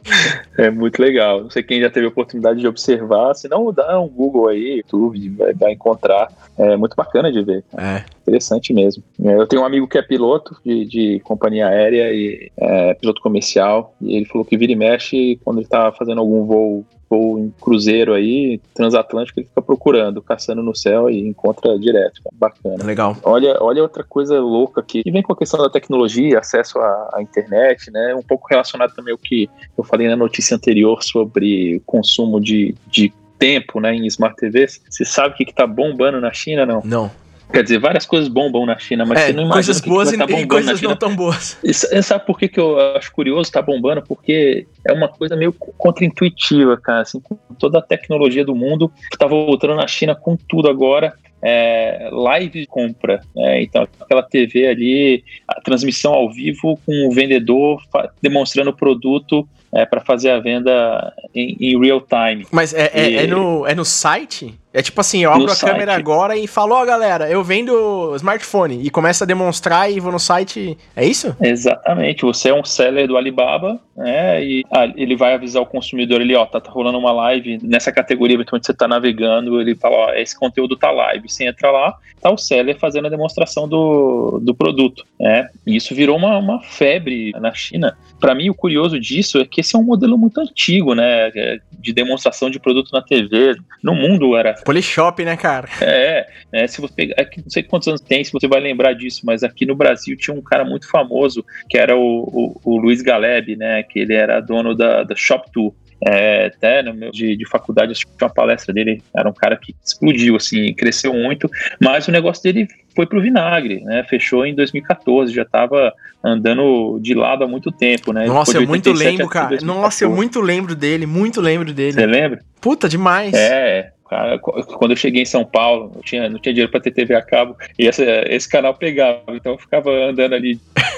É muito legal. Não sei quem já teve a oportunidade de observar. Se não, dá um Google aí, YouTube, vai, vai encontrar. É muito bacana de ver. É. Interessante mesmo. Eu tenho um amigo que é piloto de, de companhia aérea e é, piloto comercial, e ele falou que vira e mexe quando ele tá fazendo algum voo, voo em cruzeiro aí, transatlântico, ele fica procurando, caçando no céu e encontra direto. Bacana. Legal. Olha, olha outra coisa louca aqui, e vem com a questão da tecnologia, acesso à, à internet, né? Um pouco relacionado também ao que eu falei na notícia anterior sobre o consumo de, de tempo, né, em Smart T Vs. Você sabe o que, que tá bombando na China, não? Não. Quer dizer, várias coisas bombam na China, mas é, você não imagina coisas que boas que vai tá e, e coisas não tão boas. E sabe por que, que eu acho curioso tá bombando? Porque é uma coisa meio contraintuitiva, cara, assim, com toda a tecnologia do mundo, tá voltando na China com tudo agora. É, live de compra, né? Então aquela T V ali, a transmissão ao vivo com o vendedor demonstrando o produto é, para fazer a venda em, em real time. Mas é, é, e... é, no, é no site? É tipo assim, eu abro a site. câmera agora e falo, ó oh, galera, eu vendo smartphone, e começa a demonstrar e vou no site, é isso? Exatamente, você é um seller do Alibaba, né, e ah, ele vai avisar o consumidor, ele, ó, tá, tá rolando uma live nessa categoria, eventualmente você tá navegando, ele fala, ó, esse conteúdo tá live, você entra lá, tá o seller fazendo a demonstração do, do produto, né, e isso virou uma, uma febre na China. Para mim, o curioso disso é que esse é um modelo muito antigo, né, de demonstração de produto na T V, no mundo era... Polishop, né, cara? É, né, se você pegar, não sei quantos anos tem, se você vai lembrar disso, mas aqui no Brasil tinha um cara muito famoso, que era o, o, o Luiz Galeb, né, que ele era dono da, da Shop Tour. É, até no meu de, de faculdade eu assisti uma palestra dele, era um cara que explodiu, assim, cresceu muito, mas o negócio dele foi pro vinagre, né, fechou em dois mil e catorze, já tava andando de lado há muito tempo, né. Nossa, eu muito lembro, cara, nossa, eu muito lembro dele, muito lembro dele. Você lembra? Puta, demais. É, cara, quando eu cheguei em São Paulo, eu tinha, não tinha dinheiro pra ter T V a cabo, e essa, esse canal pegava, então eu ficava andando ali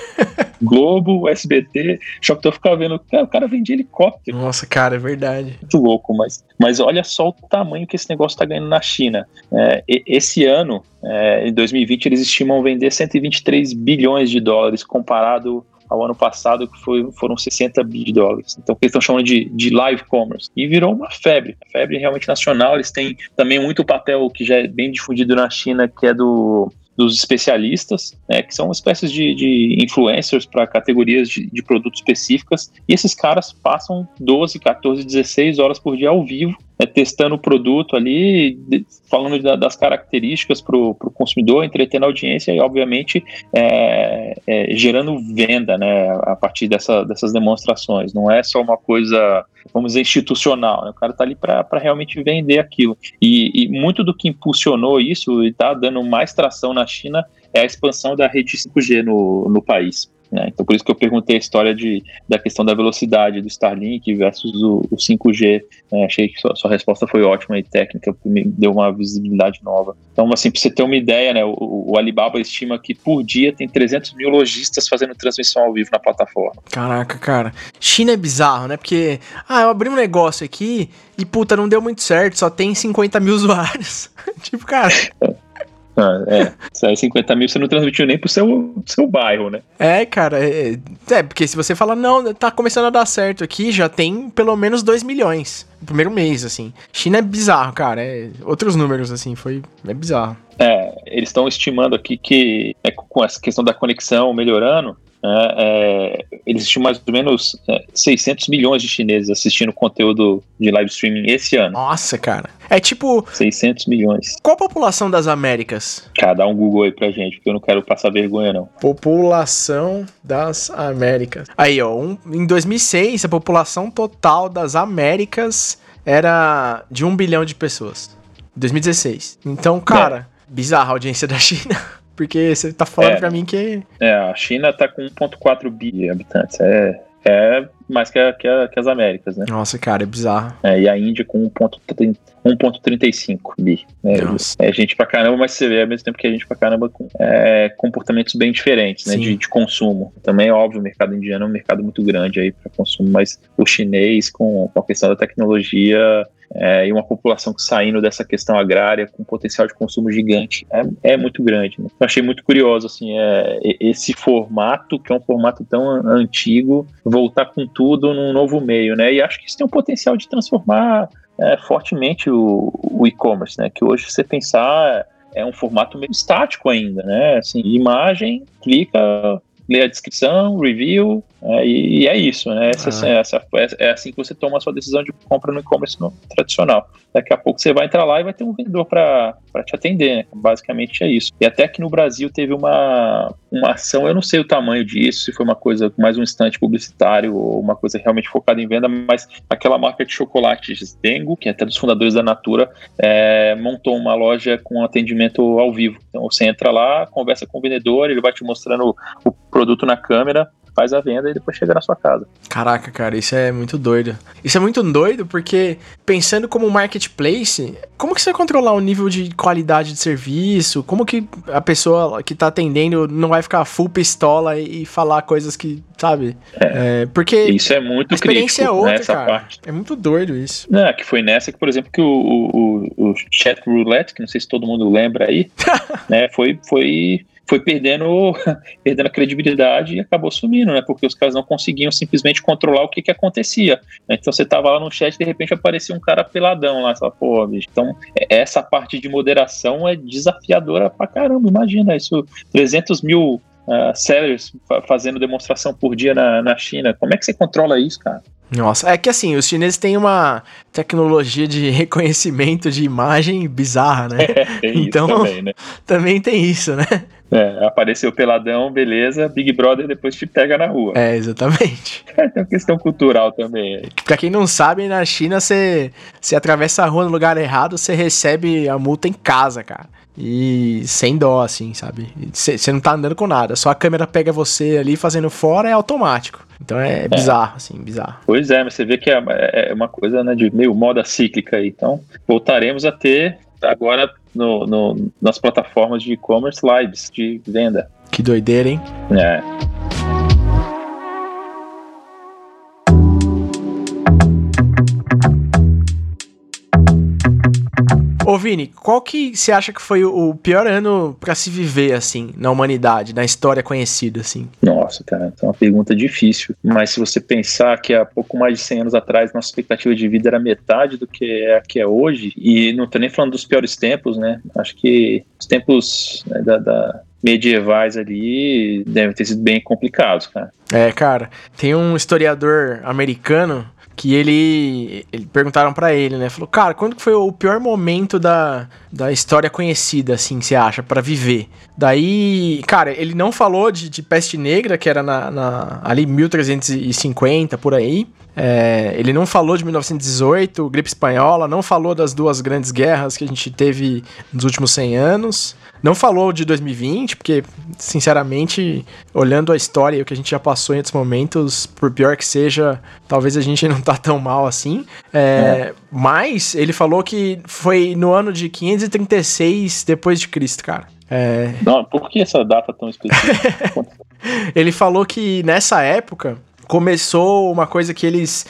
Globo, S B T, Shop Tour, eu ficava vendo, cara, o cara vendia helicóptero. Nossa, cara, é verdade. Muito louco, mas, mas olha só o tamanho que esse negócio tá ganhando na China. É, esse ano, é, em dois mil e vinte, eles estimam vender cento e vinte e três bilhões de dólares, comparado ao ano passado, que foi, foram sessenta bilhões de dólares. Então, o que eles estão chamando de, de live commerce. E virou uma febre, febre realmente nacional. Eles têm também muito papel que já é bem difundido na China, que é do... dos especialistas, né, que são espécies de, de influencers para categorias de, de produtos específicas, e esses caras passam doze, catorze, dezesseis horas por dia ao vivo, né, testando o produto ali, de, falando da, das características para o consumidor, entretendo a audiência e, obviamente, é, é, gerando venda, né, a partir dessa, dessas demonstrações. Não é só uma coisa, vamos dizer, institucional, né? O cara está ali para realmente vender aquilo. E, e muito do que impulsionou isso e está dando mais tração na China é a expansão da rede cinco G no, no país. Né? Então, por isso que eu perguntei a história de, da questão da velocidade do Starlink versus o, o cinco G. Né? Achei que sua, sua resposta foi ótima e técnica, me deu uma visibilidade nova. Então, assim, para você ter uma ideia, né, o, o Alibaba estima que por dia tem trezentos mil lojistas fazendo transmissão ao vivo na plataforma. Caraca, cara. China é bizarro, né? Porque, ah, eu abri um negócio aqui e, puta, não deu muito certo, só tem cinquenta mil usuários. Tipo, cara... Ah, é, saiu cinquenta mil, você não transmitiu nem pro seu, seu bairro, né? É, cara, é, é, porque se você fala, não, tá começando a dar certo aqui, já tem pelo menos dois milhões no primeiro mês, assim. China é bizarro, cara, é, outros números, assim, foi, é bizarro. É, eles estão estimando aqui que, é, com essa questão da conexão melhorando, É, é, eles estimam mais ou menos é, seiscentos milhões de chineses assistindo conteúdo de live streaming esse ano. Nossa, cara. É tipo... seiscentos milhões. Qual a população das Américas? Cara, dá um Google aí pra gente, porque eu não quero passar vergonha, não. População das Américas. Aí, ó, um, em dois mil e seis, a população total das Américas era de um bilhão de pessoas. Em dois mil e dezesseis. Então, cara, é. bizarra a audiência da China. Porque você tá falando é, pra mim que... É, a China tá com um vírgula quatro bi de habitantes. É, é mais que, a, que, a, que as Américas, né? Nossa, cara, é bizarro. É, e a Índia com um vírgula trinta e cinco bi. Né? É gente pra caramba, mas você vê ao mesmo tempo que a gente pra caramba com é, comportamentos bem diferentes, né? De, de consumo. Também, óbvio, o mercado indiano é um mercado muito grande aí pra consumo, mas o chinês, com, com a questão da tecnologia... É, e uma população que saindo dessa questão agrária com potencial de consumo gigante é, é muito grande, né? Eu achei muito curioso assim, é, esse formato, que é um formato tão antigo, voltar com tudo num novo meio, né? E acho que isso tem um potencial de transformar é, fortemente o, o e-commerce, né? Que hoje, se você pensar, é um formato meio estático ainda, né? Assim, imagem, clica, lê a descrição, review, é, e, e é isso, né? Essa, ah. essa, é, é assim que você toma a sua decisão de compra no e-commerce no tradicional. Daqui a pouco você vai entrar lá e vai ter um vendedor para te atender, né? Basicamente é isso. E até que no Brasil teve uma, uma ação, eu não sei o tamanho disso, se foi uma coisa, mais um instante publicitário ou uma coisa realmente focada em venda, mas aquela marca de chocolates Dengo, que é até dos fundadores da Natura, é, montou uma loja com atendimento ao vivo. Então você entra lá, conversa com o vendedor, ele vai te mostrando o, o produto na câmera, faz a venda e depois chega na sua casa. Caraca, cara, isso é muito doido. Isso é muito doido porque, pensando como marketplace, como que você vai controlar o nível de qualidade de serviço? Como que a pessoa que tá atendendo não vai ficar full pistola e, e falar coisas que, sabe? É, é, porque isso é muito a experiência crítico, é outra, nessa cara. Parte. É muito doido isso. Não, que foi nessa que, por exemplo, que o, o, o chat roulette, que não sei se todo mundo lembra aí, né, foi... foi foi perdendo, perdendo a credibilidade e acabou sumindo, né? Porque os caras não conseguiam simplesmente controlar o que que acontecia. Então você tava lá no chat e de repente aparecia um cara peladão lá, essa porra, bicho. Então essa parte de moderação é desafiadora pra caramba, imagina isso, trezentos mil uh, sellers fazendo demonstração por dia na, na China, como é que você controla isso, cara? Nossa, é que assim, os chineses têm uma tecnologia de reconhecimento de imagem bizarra, né? É, tem então, isso também, né? Também tem isso, né? É, apareceu peladão, beleza, Big Brother depois te pega na rua. É, exatamente. É, tem uma questão cultural também. Pra quem não sabe, na China, você atravessa a rua no lugar errado, você recebe a multa em casa, cara. E sem dó, assim, sabe? Você não tá andando com nada, só a câmera pega você ali fazendo fora, é automático. Então é bizarro, é. assim, bizarro. Pois é, mas você vê que é, é uma coisa, né, de meio moda cíclica aí. Então, voltaremos a ter agora no, no, nas plataformas de e-commerce lives de venda. Que doideira, hein? É. Ô Vini, qual que você acha que foi o pior ano pra se viver, assim, na humanidade, na história conhecida, assim? Nossa, cara, é uma pergunta difícil. Mas se você pensar que há pouco mais de cem anos atrás, nossa expectativa de vida era metade do que é, que é hoje, e não tô nem falando dos piores tempos, né? Acho que os tempos, né, da... da... medievais ali devem ter sido bem complicados, cara. É, cara, tem um historiador americano que ele, ele perguntaram pra ele, né, falou, cara, quando que foi o pior momento da, da história conhecida, assim, você acha, pra viver? Daí, cara, ele não falou de, de peste negra, que era na, na, ali mil trezentos e cinquenta, por aí. É, ele não falou de mil novecentos e dezoito, gripe espanhola, não falou das duas grandes guerras que a gente teve nos últimos cem anos, não falou de dois mil e vinte, porque, sinceramente, olhando a história e o que a gente já passou em outros momentos, por pior que seja, talvez a gente não tá tão mal assim, é, é. Mas ele falou que foi no ano de quinhentos e trinta e seis depois de Cristo, cara. É... Não, por que essa data tão específica? Ele falou que nessa época começou uma coisa que eles,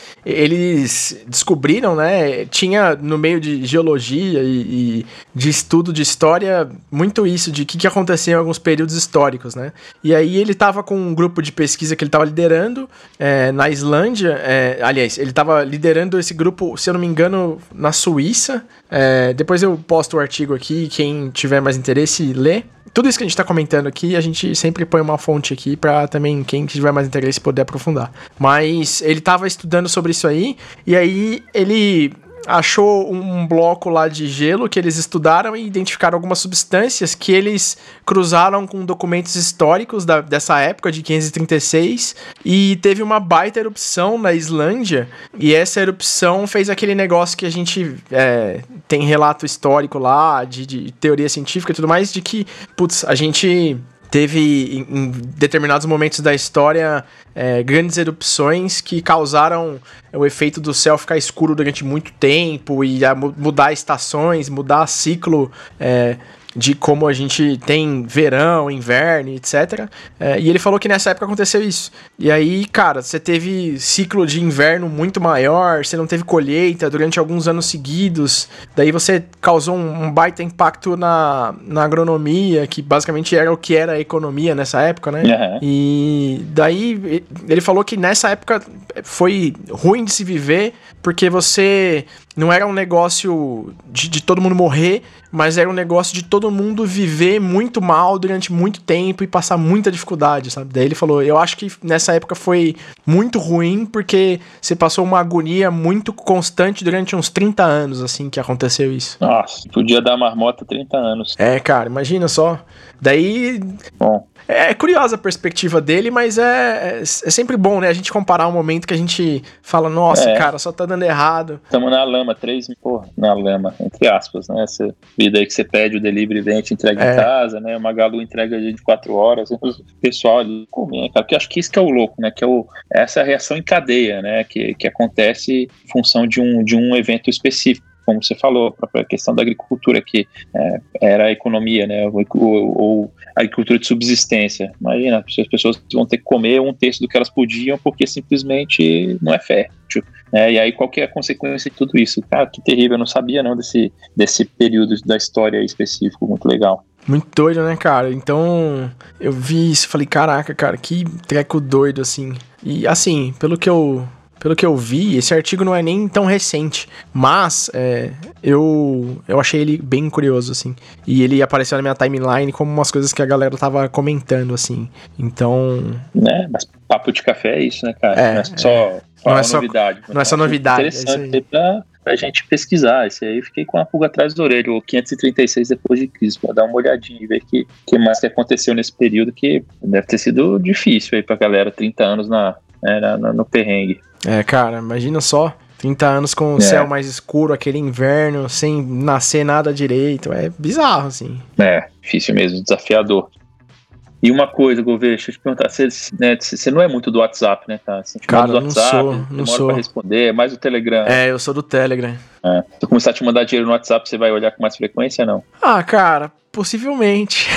eles descobriram, né? Tinha no meio de geologia e, e de estudo de história muito isso, de o que, que acontecia em alguns períodos históricos, né? E aí ele tava com um grupo de pesquisa que ele tava liderando é, na Islândia, é, aliás, ele tava liderando esse grupo, se eu não me engano, na Suíça. É, depois eu posto o artigo aqui, quem tiver mais interesse, lê. Tudo isso que a gente tá comentando aqui, a gente sempre põe uma fonte aqui pra também quem tiver mais interesse poder aprofundar. Mas ele tava estudando sobre isso aí, e aí ele achou um bloco lá de gelo que eles estudaram e identificaram algumas substâncias que eles cruzaram com documentos históricos da, dessa época, de quinhentos e trinta e seis, e teve uma baita erupção na Islândia, e essa erupção fez aquele negócio que a gente é, tem relato histórico lá, de, de teoria científica e tudo mais, de que, putz, a gente teve em, em determinados momentos da história é, grandes erupções que causaram o efeito do céu ficar escuro durante muito tempo e a mudar estações, mudar ciclo é, de como a gente tem verão, inverno, etcétera. É, e ele falou que nessa época aconteceu isso. E aí, cara, você teve ciclo de inverno muito maior, você não teve colheita durante alguns anos seguidos, daí você causou um, um baita impacto na, na agronomia, que basicamente era o que era a economia nessa época, né? Uhum. E daí ele falou que nessa época foi ruim de se viver, porque você não era um negócio de, de todo mundo morrer, mas era um negócio de todo mundo viver muito mal durante muito tempo e passar muita dificuldade, sabe? Daí ele falou, eu acho que nessa época foi muito ruim, porque você passou uma agonia muito constante durante uns trinta anos, assim, que aconteceu isso. Nossa, podia dar marmota trinta anos. É, cara, imagina só. Daí... Bom... É curiosa a perspectiva dele, mas é, é, é sempre bom, né? A gente comparar um momento que a gente fala, nossa, é. cara, só tá dando errado. Estamos na lama, três, porra, na lama, entre aspas, né? Essa vida aí que você pede o delivery, vem, te entrega é. em casa, né? O Magalu entrega de quatro horas, o pessoal ali comendo, cara. Porque eu acho que isso que é o louco, né? Que é o, essa reação em cadeia, né? Que, que acontece em função de um, de um evento específico. Como você falou, a própria questão da agricultura, que é, era a economia, né, ou, ou, ou a agricultura de subsistência. Imagina, as pessoas vão ter que comer um terço do que elas podiam porque simplesmente não é fértil. Né, e aí qual que é a consequência de tudo isso? Cara, que terrível, eu não sabia não desse, desse período da história específico, muito legal. Muito doido, né, cara? Então, eu vi isso e falei, caraca, cara, que treco doido, assim. E, assim, pelo que eu... Pelo que eu vi, esse artigo não é nem tão recente, mas é, eu, eu achei ele bem curioso, assim. E ele apareceu na minha timeline como umas coisas que a galera tava comentando, assim. Então... Né, mas papo de café é isso, né, cara? É, não é só, é, não é só novidade. Não é só novidade. Interessante é pra, pra gente pesquisar. Esse aí eu fiquei com a pulga atrás da orelha, o quinhentos e trinta e seis depois de Cristo, pra dar uma olhadinha e ver o que, que mais que aconteceu nesse período, que deve ter sido difícil aí pra galera, trinta anos na, né, na, no perrengue. É, cara, imagina só, trinta anos com o é. céu mais escuro, aquele inverno, sem nascer nada direito, é bizarro, assim. É, difícil mesmo, desafiador. E uma coisa, Gouveia, deixa eu te perguntar, você, né, você não é muito do WhatsApp, né, cara? Você cara, do não WhatsApp, sou, não sou. Pra responder, é mais o Telegram. É, eu sou do Telegram. É. Se eu começar a te mandar dinheiro no WhatsApp, você vai olhar com mais frequência, não? Ah, cara... Possivelmente.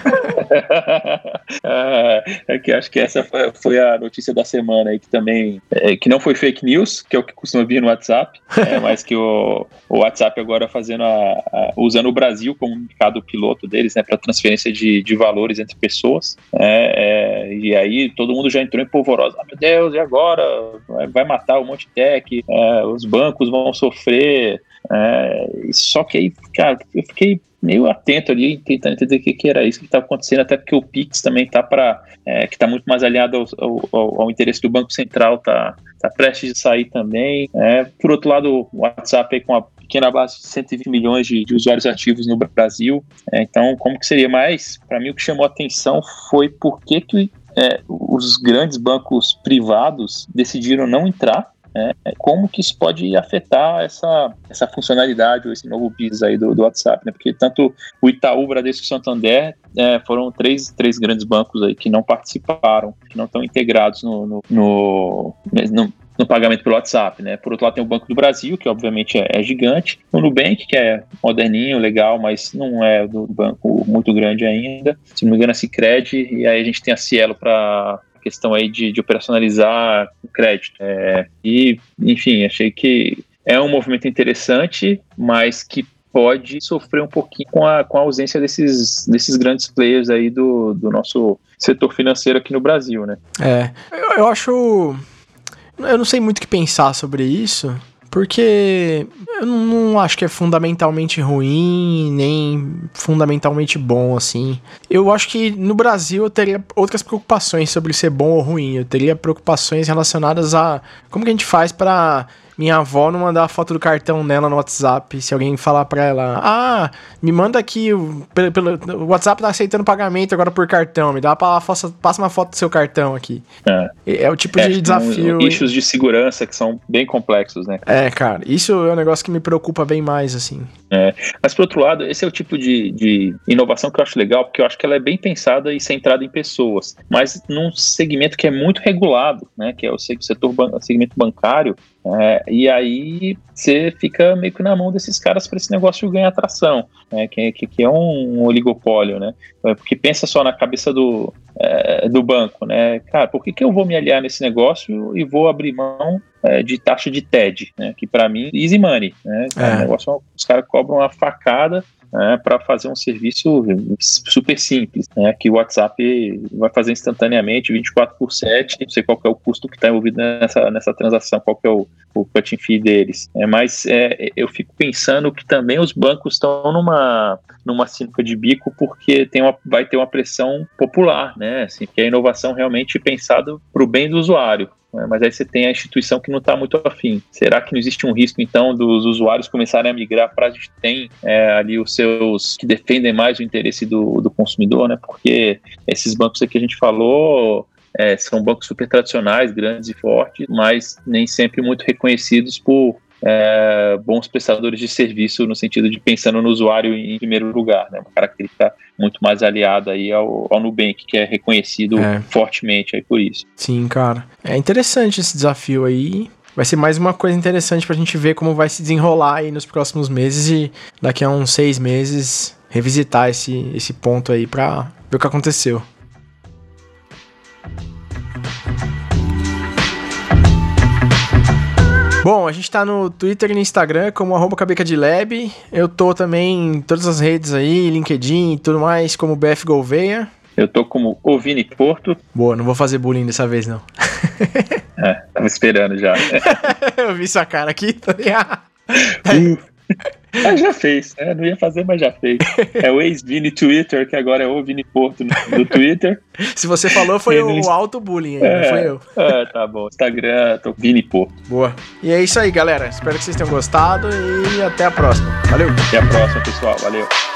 é, é que acho que essa foi, foi a notícia da semana aí, que também, é, que não foi fake news, que é o que costuma vir no WhatsApp, é, mas que o, o WhatsApp agora fazendo a, a, usando o Brasil como mercado piloto deles, né, para transferência de, de valores entre pessoas, é, é, e aí todo mundo já entrou em polvorosa, ah, meu Deus, e agora? Vai, vai matar o Monte Tech, é, os bancos vão sofrer, é, só que aí, cara, eu fiquei meio atento ali, tentando entender o que, que era isso que estava acontecendo, até porque o Pix também está para, é, que está muito mais alinhado ao, ao, ao interesse do Banco Central, está tá prestes de sair também. É, por outro lado, o WhatsApp aí com uma pequena base de cento e vinte milhões de, de usuários ativos no Brasil, é, então como que seria? Mas, para mim, o que chamou a atenção foi por que que é, os grandes bancos privados decidiram não entrar. É, como que isso pode afetar essa, essa funcionalidade ou esse novo business aí do, do WhatsApp, né? Porque tanto o Itaú, o Bradesco e o Santander é, foram três, três grandes bancos aí que não participaram, que não estão integrados no, no, no, no, no pagamento pelo WhatsApp, né? Por outro lado tem o Banco do Brasil, que obviamente é, é gigante, o Nubank, que é moderninho, legal, mas não é do banco muito grande ainda, se não me engano a Sicredi, e aí a gente tem a Cielo para questão aí de, de operacionalizar o crédito. É, e, enfim, achei que é um movimento interessante, mas que pode sofrer um pouquinho com a, com a ausência desses, desses grandes players aí do, do nosso setor financeiro aqui no Brasil, né? É, eu, eu acho... Eu não sei muito o que pensar sobre isso, porque eu não, não acho que é fundamentalmente ruim, nem fundamentalmente bom, assim. Eu acho que no Brasil eu teria outras preocupações sobre ser bom ou ruim. Eu teria preocupações relacionadas a como que a gente faz pra minha avó não mandar a foto do cartão nela no WhatsApp. Se alguém falar pra ela, ah, me manda aqui, o, pelo, pelo, o WhatsApp tá aceitando pagamento agora por cartão, me dá pra, passa uma foto do seu cartão aqui. É, é o tipo é, de desafio... Um, issues de segurança que são bem complexos, né? É, cara, isso é um negócio que me preocupa bem mais, assim. É, mas por outro lado, esse é o tipo de, de inovação que eu acho legal, porque eu acho que ela é bem pensada e centrada em pessoas, mas num segmento que é muito regulado, né, que é o setor ban- segmento bancário, é, e aí você fica meio que na mão desses caras para esse negócio ganhar atração, né, que, que, que é um oligopólio, né, porque pensa só na cabeça do, é, do banco, né, cara, por que, que eu vou me aliar nesse negócio e vou abrir mão é, de taxa de T E D, né, que para mim, easy money, né, é. um negócio, os caras cobram uma facada, né, para fazer um serviço super simples, né, que o WhatsApp vai fazer instantaneamente, vinte e quatro por sete, não sei qual que é o custo que está envolvido nessa, nessa transação, qual que é o, o cutting fee deles, é, mas é, eu fico pensando que também os bancos estão numa, numa sinuca de bico, porque tem uma, vai ter uma pressão popular, né, assim, que é a inovação realmente pensada para o bem do usuário. Mas aí você tem a instituição que não está muito afim. Será que não existe um risco, então, dos usuários começarem a migrar para a gente tem é, ali os seus que defendem mais o interesse do, do consumidor, né? Porque esses bancos aqui que a gente falou é, são bancos super tradicionais, grandes e fortes, mas nem sempre muito reconhecidos por É, bons prestadores de serviço no sentido de pensando no usuário em primeiro lugar, né? Uma característica muito mais aliada aí ao, ao Nubank, que é reconhecido é. fortemente aí por isso. Sim, cara. É interessante esse desafio aí. Vai ser mais uma coisa interessante pra gente ver como vai se desenrolar aí nos próximos meses e daqui a uns seis meses revisitar esse, esse ponto aí pra ver o que aconteceu. Bom, a gente tá no Twitter e no Instagram como arroba cabecadilab. Eu tô também em todas as redes aí, LinkedIn e tudo mais, como B F Gouveia. Eu tô como o Vini Porto. Boa, não vou fazer bullying dessa vez, não. É, tava esperando já. Eu vi sua cara aqui, tô ligado. Ah, já fez, né? Não ia fazer, mas já fez. É o ex-Vini Twitter, que agora é o Vini Porto no, no Twitter. Se você falou, foi o no... auto-bullying aí, é, não foi eu. É, tá bom. Instagram, tô Vini Porto. Boa. E é isso aí, galera. Espero que vocês tenham gostado e até a próxima. Valeu. Até a próxima, pessoal. Valeu.